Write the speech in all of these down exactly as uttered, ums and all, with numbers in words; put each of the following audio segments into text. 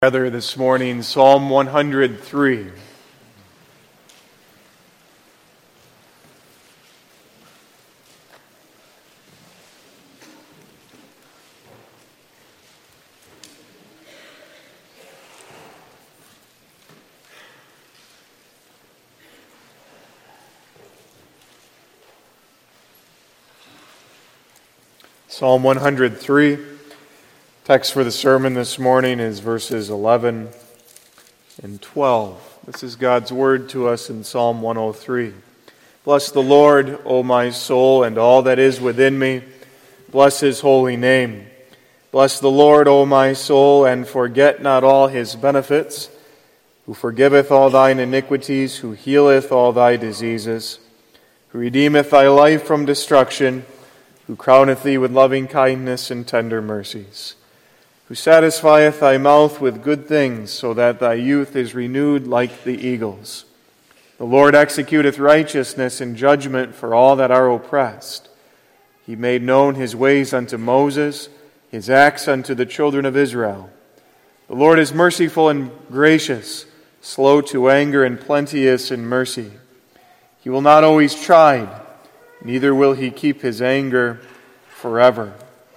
Together this morning, Psalm one hundred three. Psalm one hundred three. Text for the sermon this morning is verses eleven and twelve. This is God's word to us in Psalm one oh three. Bless the Lord, O my soul, and all that is within me. Bless his holy name. Bless the Lord, O my soul, and forget not all his benefits, who forgiveth all thine iniquities, who healeth all thy diseases, who redeemeth thy life from destruction, who crowneth thee with loving kindness and tender mercies, who satisfieth thy mouth with good things, so that thy youth is renewed like the eagles. The Lord executeth righteousness and judgment for all that are oppressed. He made known his ways unto Moses, his acts unto the children of Israel. The Lord is merciful and gracious, slow to anger and plenteous in mercy. He will not always chide, neither will he keep his anger forever.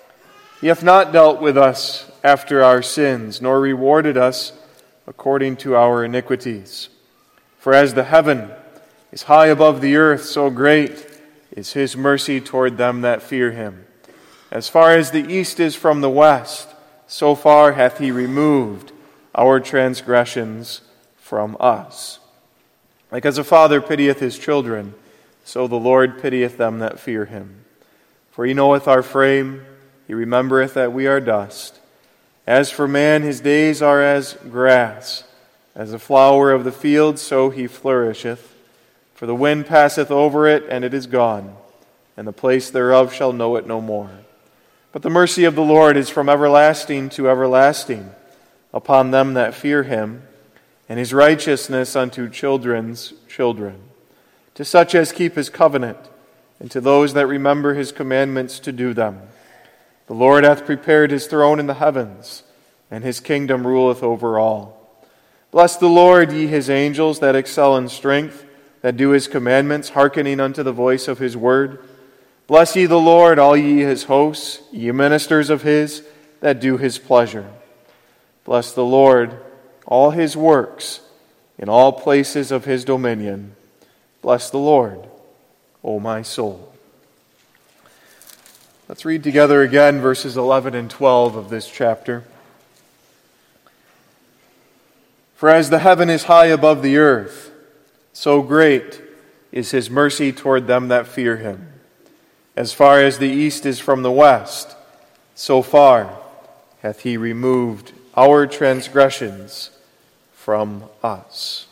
He hath not dealt with us after our sins, nor rewarded us according to our iniquities. For as the heaven is high above the earth, so great is his mercy toward them that fear him. As far as the east is from the west, so far hath he removed our transgressions from us. Like as a father pitieth his children, so the Lord pitieth them that fear him. For he knoweth our frame, he remembereth that we are dust. As for man, his days are as grass. As a flower of the field, so he flourisheth. For the wind passeth over it, and it is gone, and the place thereof shall know it no more. But the mercy of the Lord is from everlasting to everlasting upon them that fear him, and his righteousness unto children's children, to such as keep his covenant, and to those that remember his commandments to do them. The Lord hath prepared his throne in the heavens, and his kingdom ruleth over all. Bless the Lord, ye his angels that excel in strength, that do his commandments, hearkening unto the voice of his word. Bless ye the Lord, all ye his hosts, ye ministers of his, that do his pleasure. Bless the Lord, all his works, in all places of his dominion. Bless the Lord, O my soul. Let's read together again verses eleven and twelve of this chapter. For as the heaven is high above the earth, so great is his mercy toward them that fear him. As far as the east is from the west, so far hath he removed our transgressions from us.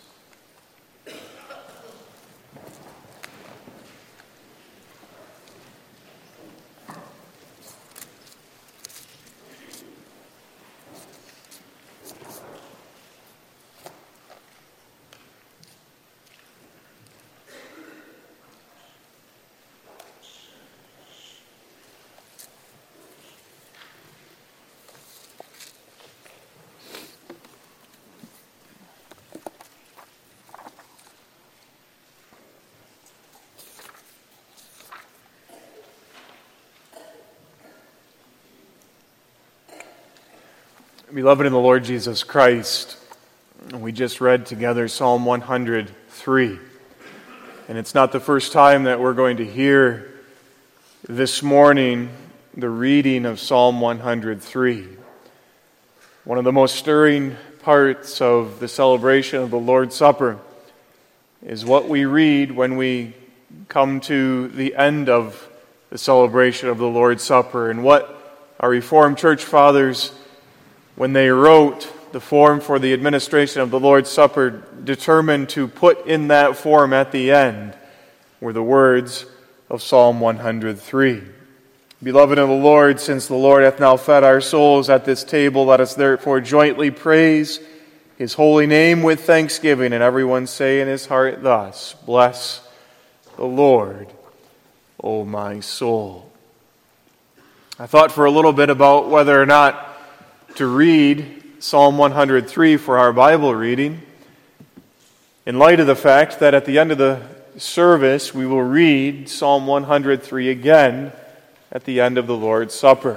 Beloved in the Lord Jesus Christ, we just read together Psalm one hundred three. And it's not the first time that we're going to hear this morning the reading of Psalm one hundred three. One of the most stirring parts of the celebration of the Lord's Supper is what we read when we come to the end of the celebration of the Lord's Supper, and what our Reformed Church Fathers, when they wrote the form for the administration of the Lord's Supper, determined to put in that form at the end were the words of Psalm one hundred three. Beloved of the Lord, since the Lord hath now fed our souls at this table, let us therefore jointly praise his holy name with thanksgiving. And everyone say in his heart thus, Bless the Lord, O my soul. I thought for a little bit about whether or not to read Psalm one hundred three for our Bible reading, in light of the fact that at the end of the service we will read Psalm one hundred three again at the end of the Lord's Supper.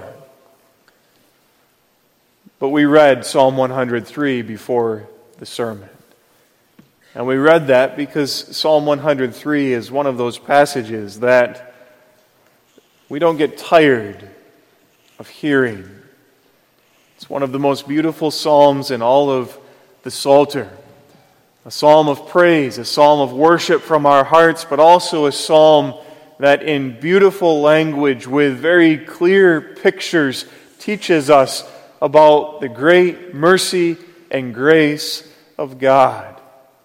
But we read Psalm one hundred three before the sermon. And we read that because Psalm one hundred three is one of those passages that we don't get tired of hearing. It's one of the most beautiful psalms in all of the Psalter. A psalm of praise, a psalm of worship from our hearts, but also a psalm that in beautiful language with very clear pictures teaches us about the great mercy and grace of God.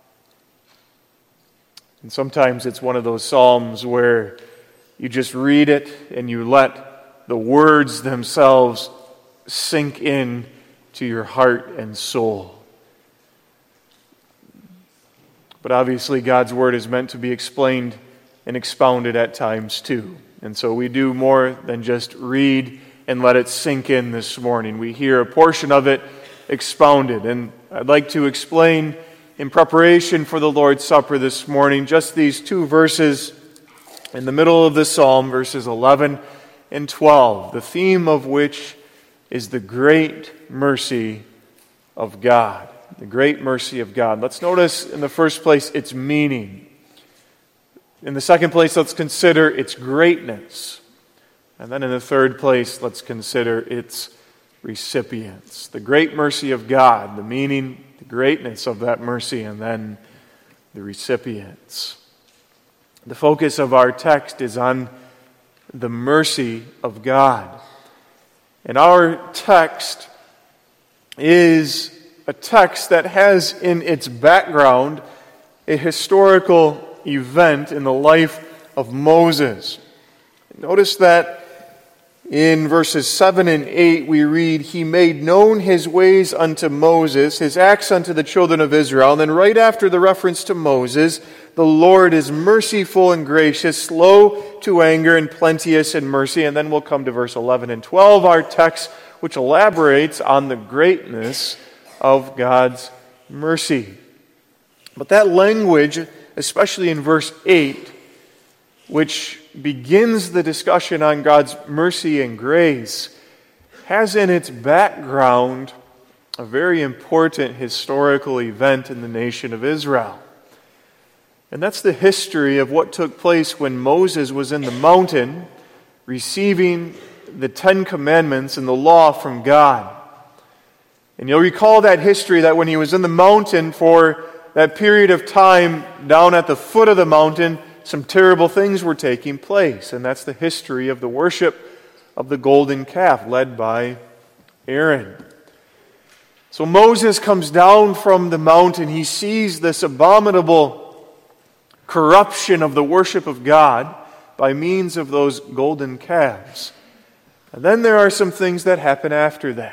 And sometimes it's one of those psalms where you just read it and you let the words themselves sink in to your heart and soul. But obviously God's Word is meant to be explained and expounded at times too. And so we do more than just read and let it sink in this morning. We hear a portion of it expounded. And I'd like to explain in preparation for the Lord's Supper this morning just these two verses in the middle of the psalm, verses eleven and twelve, the theme of which is the great mercy of God. The great mercy of God. Let's notice in the first place its meaning. In the second place, let's consider its greatness. And then in the third place, let's consider its recipients. The great mercy of God, the meaning, the greatness of that mercy, and then the recipients. The focus of our text is on the mercy of God. And our text is a text that has in its background a historical event in the life of Moses. Notice that in verses seven and eight we read, "He made known his ways unto Moses, his acts unto the children of Israel." And then right after the reference to Moses, "The Lord is merciful and gracious, slow to anger and plenteous in mercy." And then we'll come to verse eleven and twelve, our text, which elaborates on the greatness of God's mercy. But that language, especially in verse eight, which begins the discussion on God's mercy and grace, has in its background a very important historical event in the nation of Israel. And that's the history of what took place when Moses was in the mountain receiving the Ten Commandments and the law from God. And you'll recall that history that when he was in the mountain for that period of time down at the foot of the mountain, some terrible things were taking place. And that's the history of the worship of the golden calf led by Aaron. So Moses comes down from the mountain. He sees this abominable corruption of the worship of God by means of those golden calves. And then there are some things that happen after that.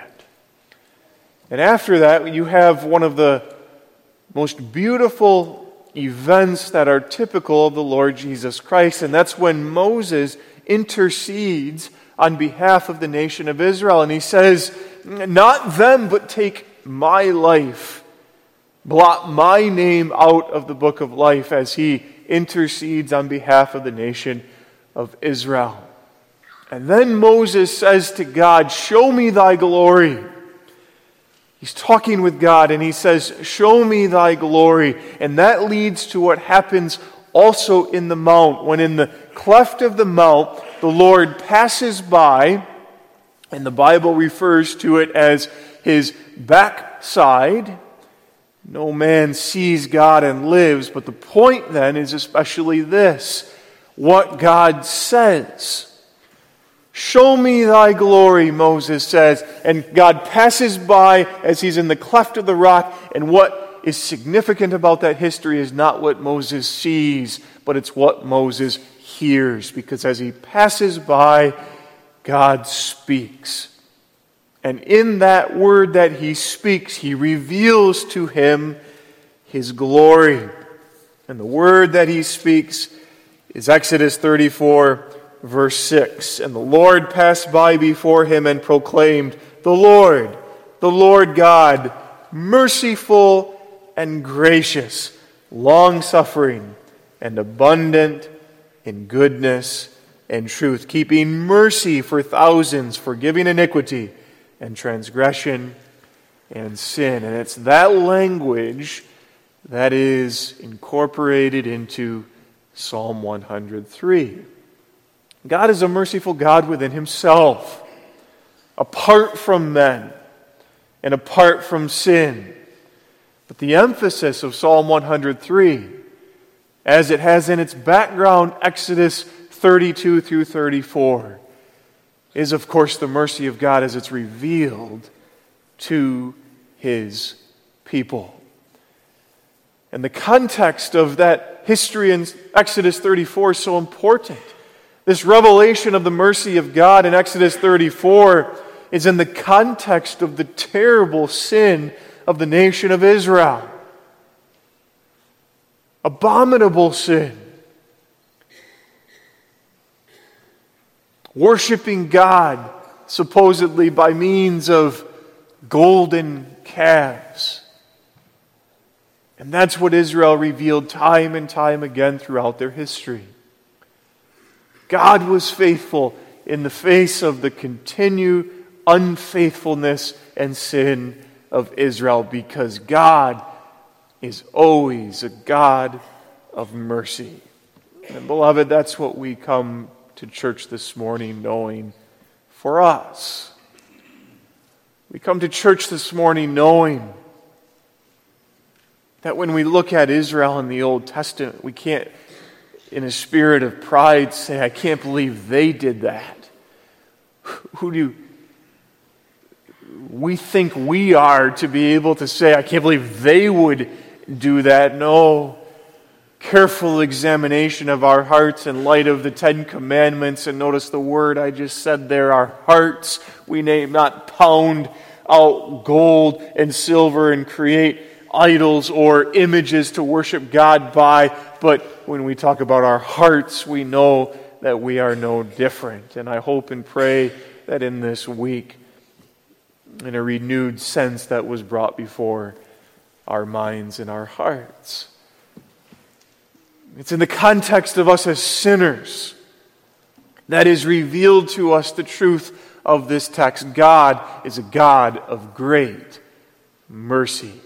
And after that, you have one of the most beautiful events that are typical of the Lord Jesus Christ, and that's when Moses intercedes on behalf of the nation of Israel. And he says, "Not them, but take my life. Blot my name out of the book of life," as he intercedes on behalf of the nation of Israel. And then Moses says to God, "Show me thy glory." He's talking with God and he says, "Show me thy glory." And that leads to what happens also in the mount. When in the cleft of the mount, the Lord passes by, and the Bible refers to it as his backside. No man sees God and lives, but the point then is especially this, what God says. "Show me thy glory," Moses says. And God passes by as he's in the cleft of the rock. And what is significant about that history is not what Moses sees, but it's what Moses hears. Because as he passes by, God speaks. And in that word that he speaks, he reveals to him his glory. And the word that he speaks is Exodus thirty-four, verse six. "And the Lord passed by before him and proclaimed, The Lord, the Lord God, merciful and gracious, long-suffering and abundant in goodness and truth, keeping mercy for thousands, forgiving iniquity and transgression and sin." And it's that language that is incorporated into Psalm one hundred three. God is a merciful God within himself, apart from men and apart from sin. But the emphasis of Psalm one hundred three, as it has in its background Exodus thirty-two through thirty-four, is of course the mercy of God as it's revealed to his people. And the context of that history in Exodus thirty-four is so important. This revelation of the mercy of God in Exodus thirty-four is in the context of the terrible sin of the nation of Israel. Abominable sin. Worshipping God supposedly by means of golden calves. And that's what Israel revealed time and time again throughout their history. God was faithful in the face of the continued unfaithfulness and sin of Israel, because God is always a God of mercy. And beloved, that's what we come to church this morning knowing for us. We come to church this morning knowing that when we look at Israel in the Old Testament, we can't, in a spirit of pride, say, "I can't believe they did that." Who do we think we are to be able to say, "I can't believe they would do that"? No. Careful examination of our hearts in light of the Ten Commandments, and notice the word I just said there, our hearts. We may not pound out gold and silver and create idols or images to worship God by, but when we talk about our hearts, we know that we are no different. And I hope and pray that in this week, in a renewed sense, that was brought before our minds and our hearts. It's in the context of us as sinners that is revealed to us the truth of this text. God is a God of great mercy.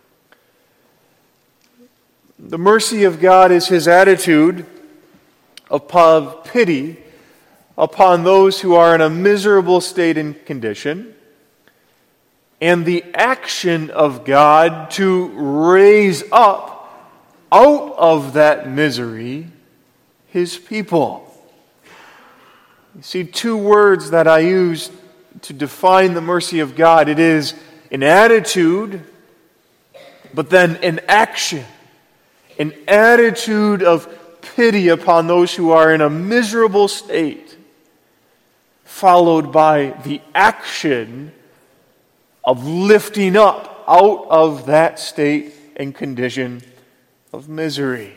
The mercy of God is his attitude of pity upon those who are in a miserable state and condition, and the action of God to raise up out of that misery his people. You see, two words that I use to define the mercy of God. It is an attitude, but then an action. An attitude of pity upon those who are in a miserable state, followed by the action of lifting up out of that state and condition of misery.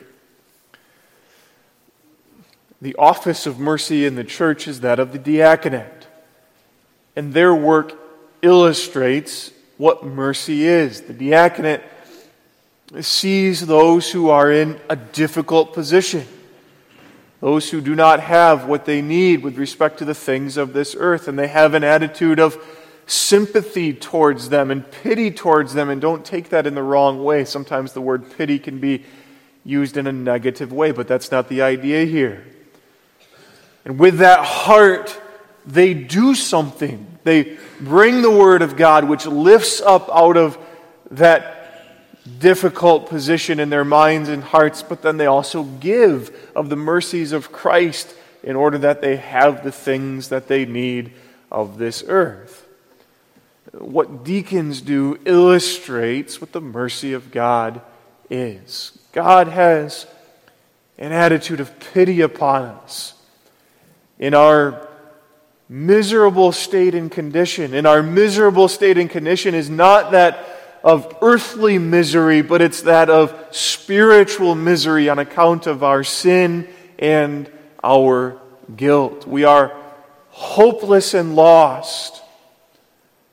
The office of mercy in the church is that of the diaconate, and their work illustrates what mercy is. The diaconate sees those who are in a difficult position, those who do not have what they need with respect to the things of this earth, and they have an attitude of sympathy towards them and pity towards them. And don't take that in the wrong way. Sometimes the word pity can be used in a negative way, but that's not the idea here. And with that heart, they do something. They bring the Word of God, which lifts up out of that difficult position in their minds and hearts, but then they also give of the mercies of Christ in order that they have the things that they need of this earth. What deacons do illustrates what the mercy of God is. God has an attitude of pity upon us in our miserable state and condition. And our miserable state and condition is not that of earthly misery, but it's that of spiritual misery on account of our sin and our guilt. We are hopeless and lost.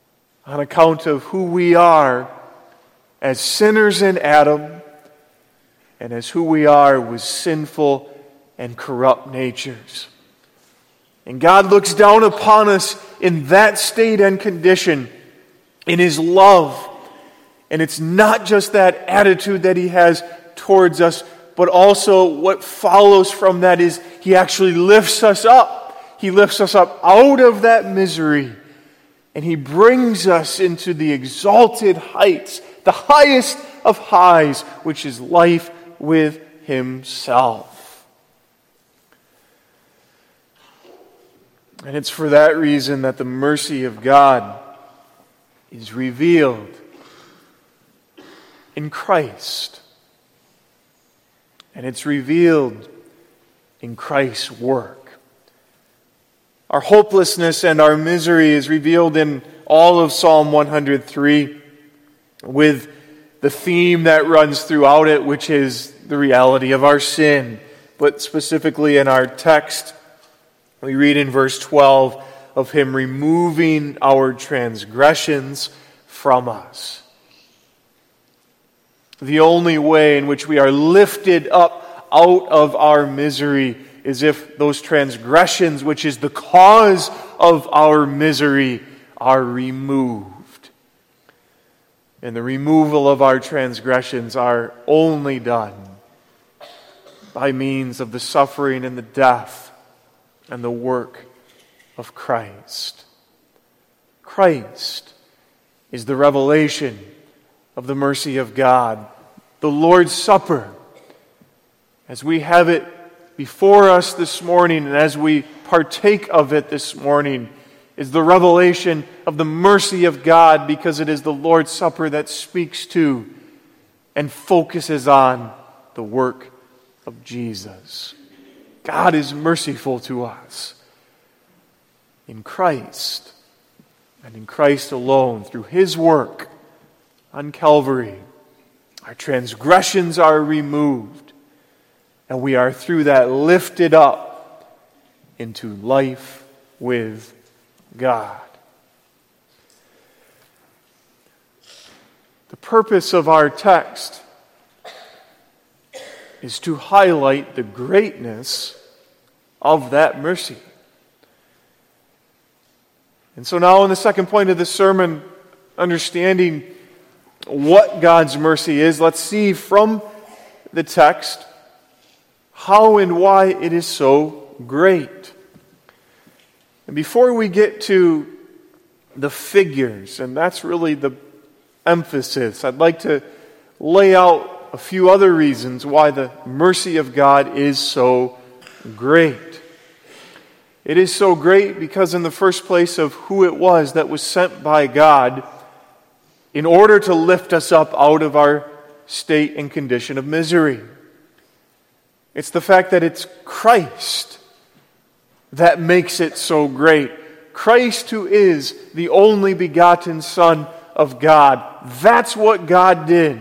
on account of who we are as sinners in Adam and as who we are with sinful and corrupt natures. And God looks down upon us in that state and condition in His love. And it's not just that attitude that He has towards us, but also what follows from that is He actually lifts us up. He lifts us up out of that misery, and He brings us into the exalted heights, the highest of highs, which is life with Himself. And it's for that reason that the mercy of God is revealed in Christ. And it's revealed in Christ's work. Our hopelessness and our misery is revealed in all of Psalm one hundred three, with the theme that runs throughout it, which is the reality of our sin. But specifically in our text, we read in verse twelve of Him removing our transgressions from us. The only way in which we are lifted up out of our misery is if those transgressions, which is the cause of our misery, are removed. And the removal of our transgressions are only done by means of the suffering and the death and the work of Christ. Christ is the revelation of the mercy of God. The Lord's Supper, as we have it before us this morning and as we partake of it this morning, is the revelation of the mercy of God, because it is the Lord's Supper that speaks to and focuses on the work of Jesus. God is merciful to us in Christ, and in Christ alone, through His work on Calvary. Our transgressions are removed, and we are through that lifted up into life with God. The purpose of our text is to highlight the greatness of that mercy. And so now in the second point of the sermon, understanding what God's mercy is, let's see from the text how and why it is so great. And before we get to the figures, and that's really the emphasis, I'd like to lay out a few other reasons why the mercy of God is so great. It is so great because, in the first place, of who it was that was sent by God in order to lift us up out of our state and condition of misery. It's the fact that it's Christ that makes it so great. Christ, who is the only begotten Son of God. That's what God did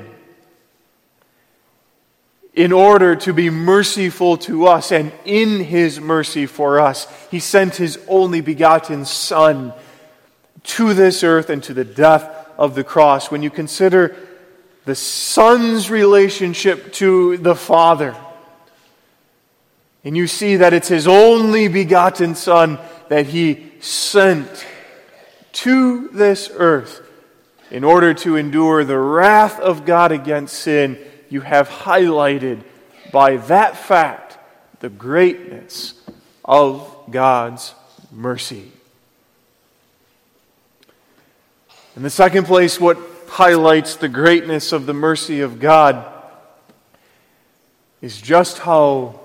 in order to be merciful to us, and in His mercy for us, He sent His only begotten Son to this earth and to the death of the cross. When you consider the Son's relationship to the Father, and you see that it's His only begotten Son that He sent to this earth in order to endure the wrath of God against sin, you have highlighted by that fact the greatness of God's mercy. In the second place, what highlights the greatness of the mercy of God is just how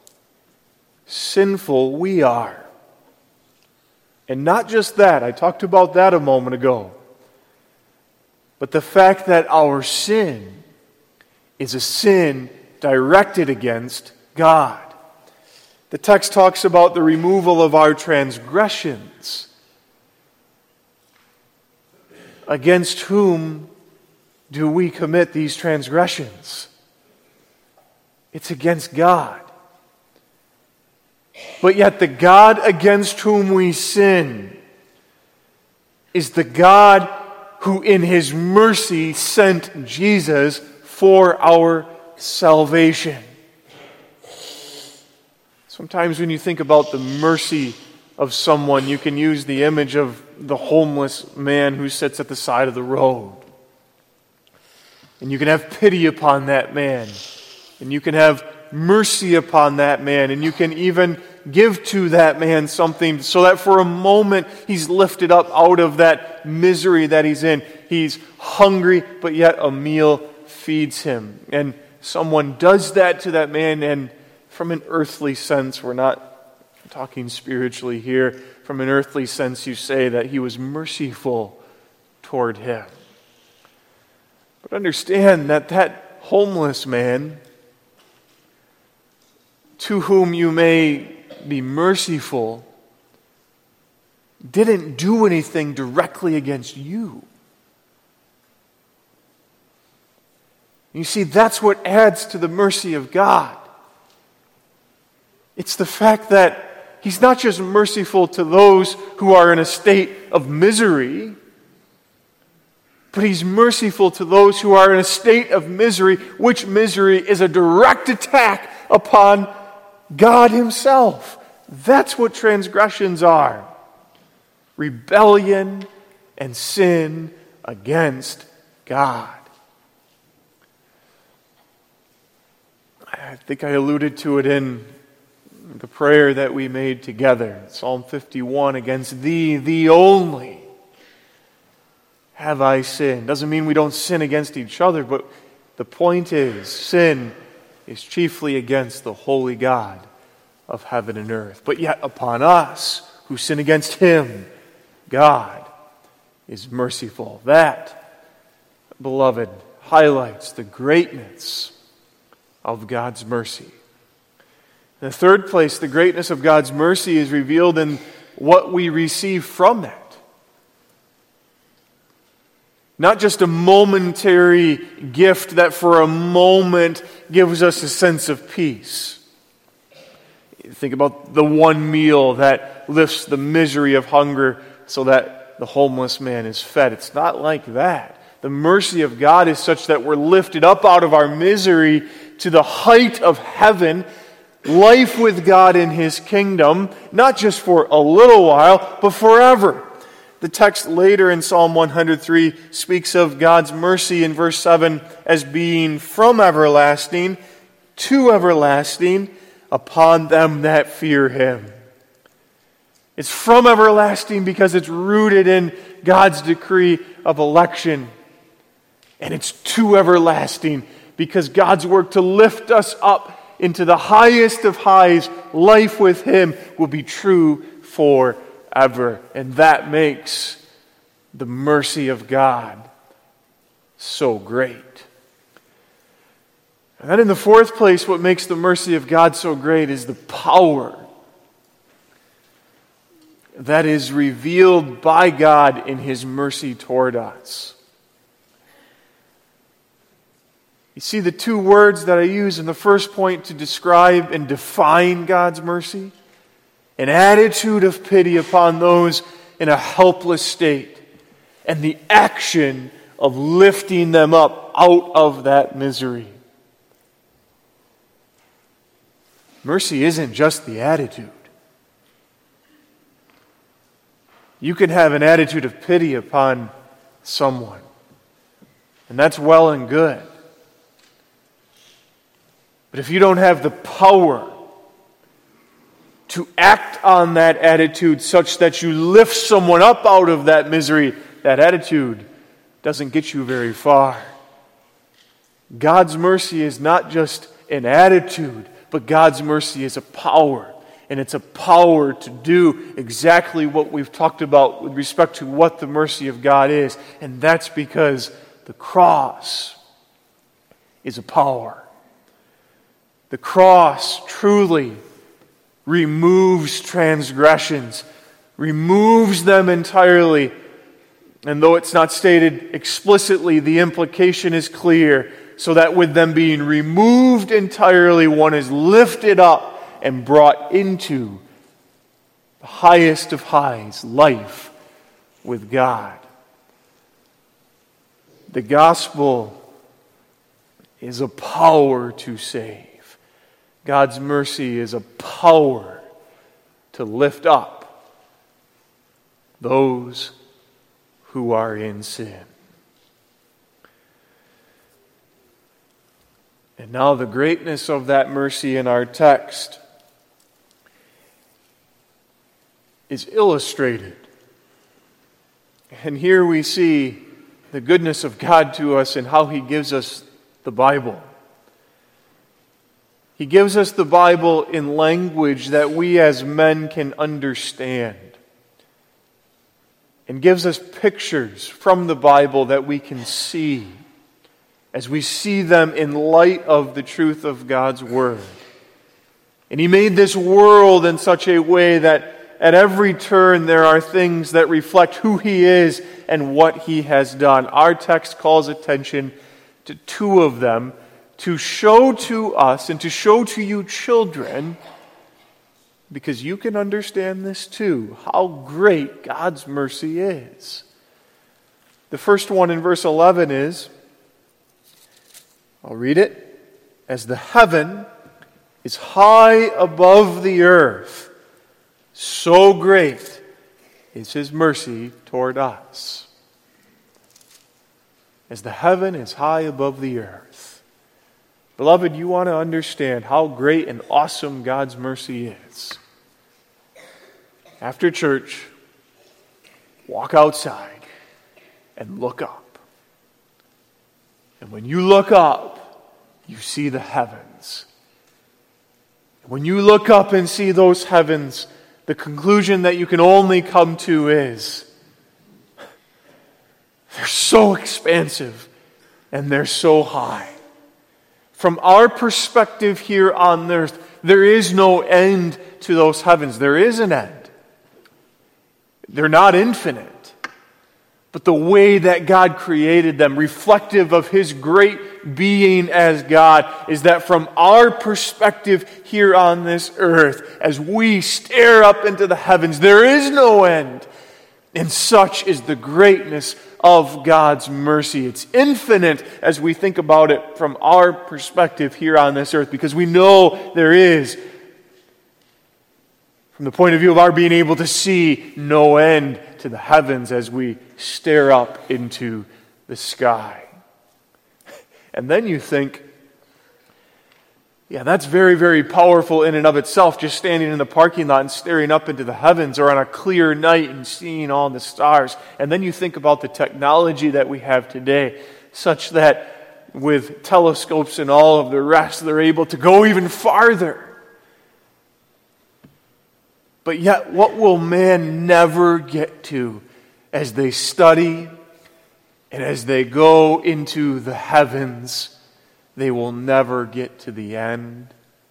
sinful we are. And not just that, I talked about that a moment ago, but the fact that our sin is a sin directed against God. The text talks about the removal of our transgressions. Against whom do we commit these transgressions? It's against God. But yet the God against whom we sin is the God who in his mercy sent Jesus for our salvation. Sometimes when you think about the mercy of someone, you can use the image of the homeless man who sits at the side of the road. And you can have pity upon that man. And you can have mercy upon that man. And you can even give to that man something so that for a moment he's lifted up out of that misery that he's in. He's hungry, but yet a meal feeds him. And someone does that to that man, and from an earthly sense, we're not talking spiritually here, from an earthly sense you say that he was merciful toward him. But understand that that homeless man, to whom you may be merciful, didn't do anything directly against you. You see, that's what adds to the mercy of God. It's the fact that he's not just merciful to those who are in a state of misery, but he's merciful to those who are in a state of misery, which misery is a direct attack upon God himself. That's what transgressions are. Rebellion and sin against God. I think I alluded to it in the prayer that we made together. Psalm fifty-one, against thee, thee only, have I sinned. Doesn't mean we don't sin against each other, but the point is, sin is chiefly against the holy God of heaven and earth. But yet upon us, who sin against him, God is merciful. That, beloved, highlights the greatness of God's mercy. In the third place, the greatness of God's mercy is revealed in what we receive from it. Not just a momentary gift that for a moment gives us a sense of peace. Think about the one meal that lifts the misery of hunger so that the homeless man is fed. It's not like that. The mercy of God is such that we're lifted up out of our misery to the height of heaven, life with God in his kingdom, not just for a little while, but forever. The text later in Psalm one hundred three speaks of God's mercy in verse seven as being from everlasting to everlasting upon them that fear him. It's from everlasting because it's rooted in God's decree of election. And it's to everlasting because God's work to lift us up into the highest of highs, life with him, will be true forever. And that makes the mercy of God so great. And then in the fourth place, what makes the mercy of God so great is the power that is revealed by God in his mercy toward us. You see the two words that I use in the first point to describe and define God's mercy? An attitude of pity upon those in a helpless state, and the action of lifting them up out of that misery. Mercy isn't just the attitude. You can have an attitude of pity upon someone, and that's well and good. But if you don't have the power to act on that attitude such that you lift someone up out of that misery, that attitude doesn't get you very far. God's mercy is not just an attitude, but God's mercy is a power. And it's a power to do exactly what we've talked about with respect to what the mercy of God is. And that's because the cross is a power. The cross truly removes transgressions, removes them entirely. And though it's not stated explicitly, the implication is clear, so that with them being removed entirely, one is lifted up and brought into the highest of highs, life with God. The gospel is a power to save. God's mercy is a power to lift up those who are in sin. And now the greatness of that mercy in our text is illustrated. And here we see the goodness of God to us and how He gives us the Bible. He gives us the Bible in language that we as men can understand, and gives us pictures from the Bible that we can see as we see them in light of the truth of God's Word. And He made this world in such a way that at every turn there are things that reflect who He is and what He has done. Our text calls attention to two of them to show to us and to show to you children, because you can understand this too, how great God's mercy is. The first one in verse eleven is, I'll read it, as the heaven is high above the earth, so great is His mercy toward us. As the heaven is high above the earth. Beloved, you want to understand how great and awesome God's mercy is. After church, walk outside and look up. And when you look up, you see the heavens. When you look up and see those heavens, the conclusion that you can only come to is, they're so expansive and they're so high. From our perspective here on earth, there is no end to those heavens. There is an end. They're not infinite. But the way that God created them, reflective of His great being as God, is that from our perspective here on this earth, as we stare up into the heavens, there is no end. And such is the greatness of God's mercy. It's infinite as we think about it from our perspective here on this earth, because we know there is, from the point of view of our being able to see, no end to the heavens as we stare up into the sky. And then you think, yeah, that's very, very powerful in and of itself, just standing in the parking lot and staring up into the heavens, or on a clear night and seeing all the stars. And then you think about the technology that we have today, such that with telescopes and all of the rest, they're able to go even farther. But yet, what will man never get to as they study and as they go into the heavens? They will never get to the end.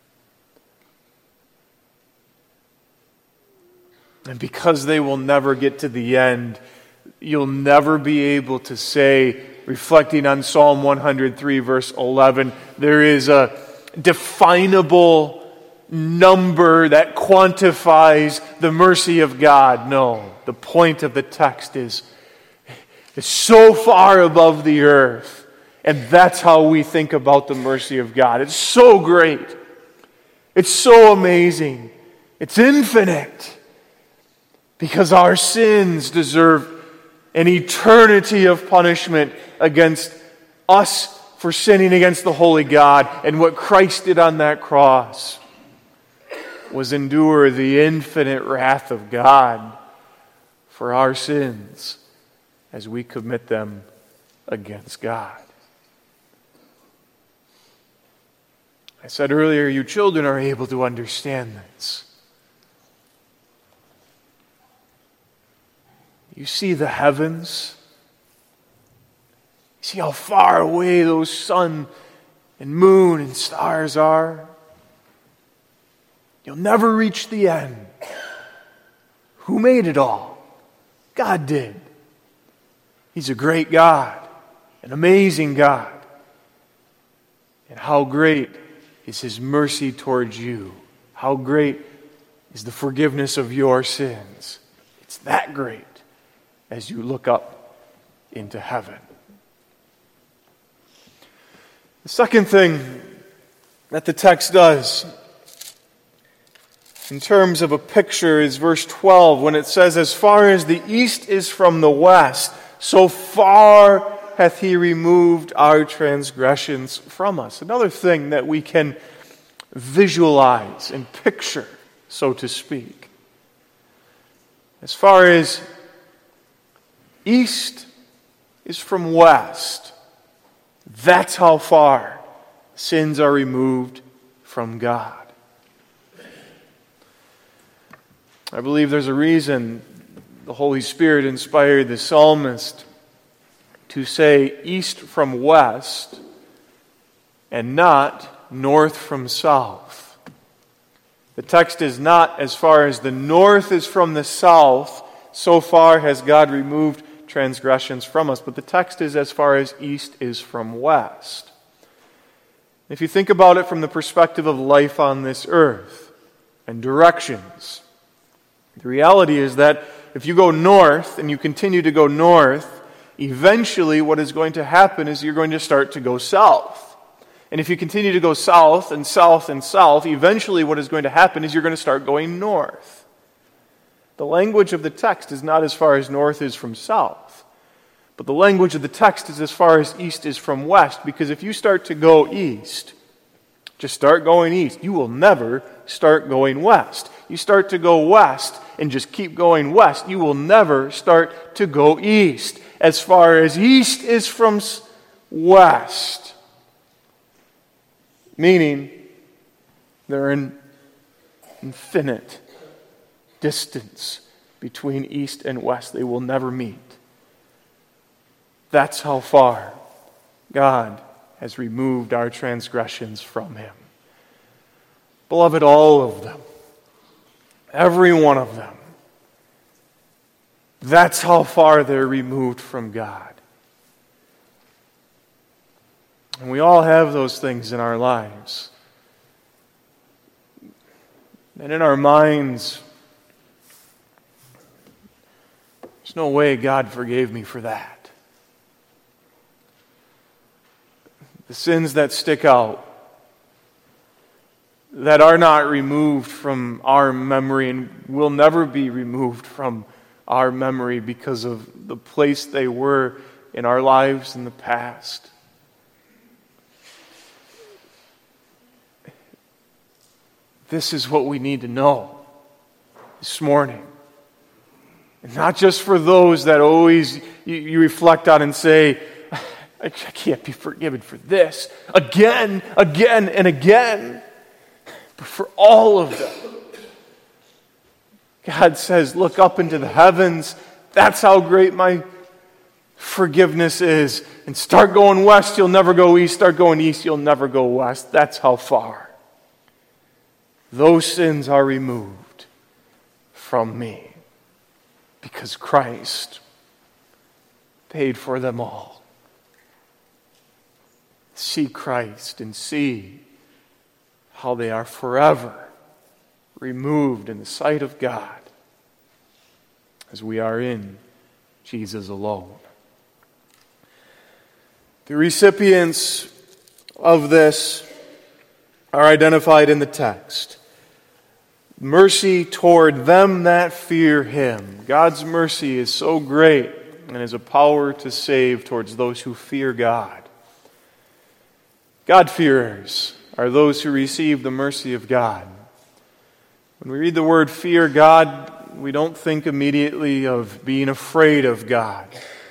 And because they will never get to the end, you'll never be able to say, reflecting on Psalm one hundred three, verse eleven, there is a definable number that quantifies the mercy of God. No, the point of the text is, it's so far above the earth. And that's how we think about the mercy of God. It's so great. It's so amazing. It's infinite. Because our sins deserve an eternity of punishment against us for sinning against the holy God. And what Christ did on that cross was endure the infinite wrath of God for our sins as we commit them against God. I said earlier, you children are able to understand this. You see the heavens. You see how far away those sun and moon and stars are. You'll never reach the end. Who made it all? God did. He's a great God, an amazing God. And how great is His mercy towards you. How great is the forgiveness of your sins. It's that great as you look up into heaven. The second thing that the text does in terms of a picture is verse twelve, when it says, as far as the east is from the west, so far hath he removed our transgressions from us. Another thing that we can visualize and picture, so to speak. As far as east is from west, that's how far sins are removed from God. I believe there's a reason the Holy Spirit inspired the psalmist to say east from west and not north from south. The text is not as far as the north is from the south, so far has God removed transgressions from us. But the text is as far as east is from west. If you think about it from the perspective of life on this earth and directions, the reality is that if you go north and you continue to go north, eventually what is going to happen is you're going to start to go south. And if you continue to go south and south and south, eventually what is going to happen is you're going to start going north. The language of the text is not as far as north is from south, but the language of the text is as far as east is from west, because if you start to go east, just start going east, you will never start going west. You start to go west and just keep going west, you will never start to go east. As far as east is from west, meaning there are an infinite distance between east and west. They will never meet. That's how far God has removed our transgressions from him. Beloved, all of them, every one of them, that's how far they're removed from God. And we all have those things in our lives. And in our minds, there's no way God forgave me for that. The sins that stick out, that are not removed from our memory and will never be removed from our memory because of the place they were in our lives in the past. This is what we need to know this morning. And not just for those that always you, you reflect on and say, I can't be forgiven for this again, again, and again. But for all of them, God says, look up into the heavens. That's how great my forgiveness is. And start going west, you'll never go east. Start going east, you'll never go west. That's how far those sins are removed from me. Because Christ paid for them all. See Christ and see how they are forever removed in the sight of God as we are in Jesus alone. The recipients of this are identified in the text. Mercy toward them that fear him. God's mercy is so great and is a power to save towards those who fear God. God-fearers are those who receive the mercy of God. When we read the word fear God, we don't think immediately of being afraid of God.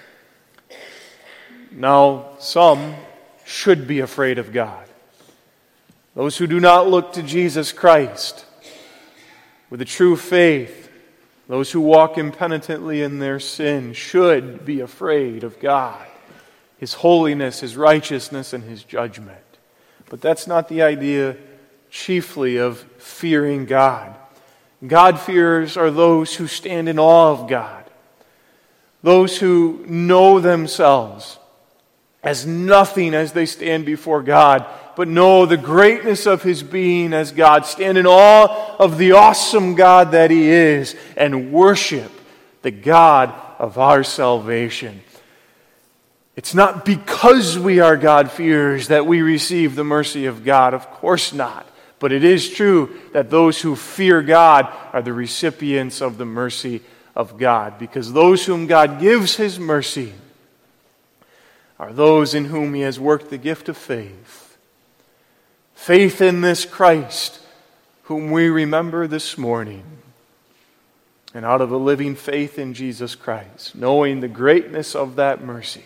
Now, some should be afraid of God. Those who do not look to Jesus Christ with a true faith, those who walk impenitently in their sin, should be afraid of God, His holiness, His righteousness, and His judgment. But that's not the idea chiefly of fearing God. God-fearers are those who stand in awe of God, those who know themselves as nothing as they stand before God, but know the greatness of His being as God, stand in awe of the awesome God that He is, and worship the God of our salvation. It's not because we are God-fearers that we receive the mercy of God. Of course not. But it is true that those who fear God are the recipients of the mercy of God, because those whom God gives His mercy are those in whom He has worked the gift of faith. Faith in this Christ, whom we remember this morning. And out of a living faith in Jesus Christ, knowing the greatness of that mercy,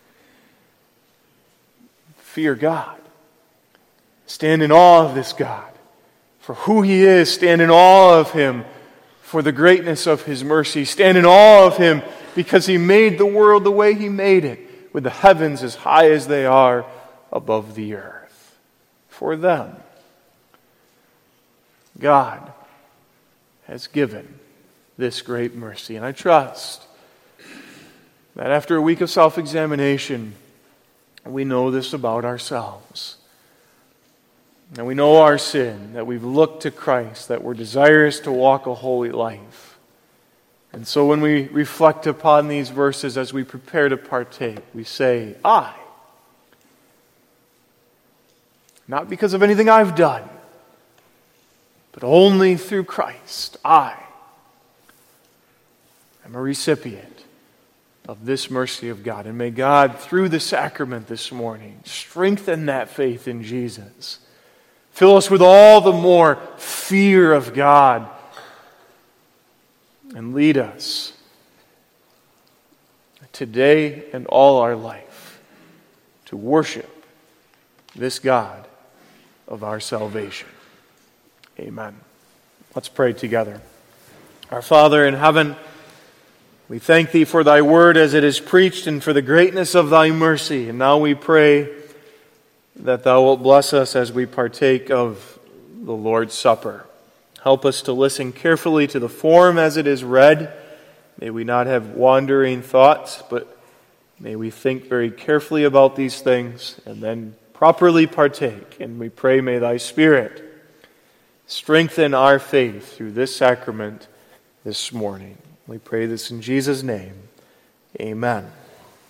fear God. Stand in awe of this God for who He is. Stand in awe of Him for the greatness of His mercy. Stand in awe of Him because He made the world the way He made it, with the heavens as high as they are above the earth. For them, God has given this great mercy. And I trust that after a week of self-examination, we know this about ourselves. And we know our sin, that we've looked to Christ, that we're desirous to walk a holy life. And so when we reflect upon these verses as we prepare to partake, we say, I, not because of anything I've done, but only through Christ, I am a recipient of this mercy of God. And may God, through the sacrament this morning, strengthen that faith in Jesus. Fill us with all the more fear of God. And lead us today and all our life to worship this God of our salvation. Amen. Let's pray together. Our Father in heaven, we thank Thee for Thy word as it is preached and for the greatness of Thy mercy. And now we pray that Thou wilt bless us as we partake of the Lord's Supper. Help us to listen carefully to the form as it is read. May we not have wandering thoughts, but may we think very carefully about these things and then properly partake. And we pray, may Thy Spirit strengthen our faith through this sacrament this morning. We pray this in Jesus' name. Amen.